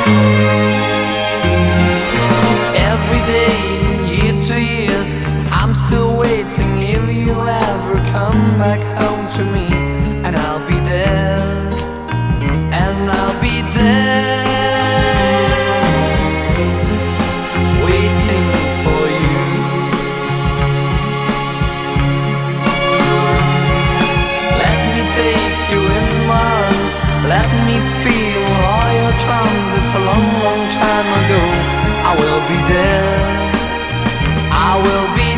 Every day, year to year, I'm still waiting if you ever come back home to me. And I'll be there, and I'll be there, waiting for you. Let me take you in my arms, let me feel all your charms. It's a long, long time ago. I will be there, I will be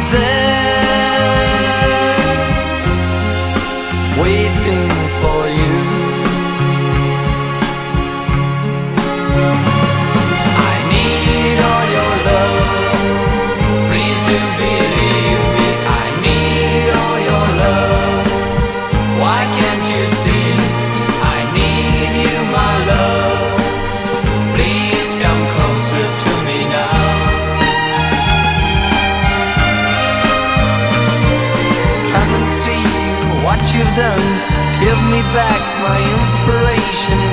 there, waiting for you. I need all your love, please do believe me. I need all your love, why can't you see? I need you, my love, please come closer to me now. Come and see what you've done, give me back my inspiration.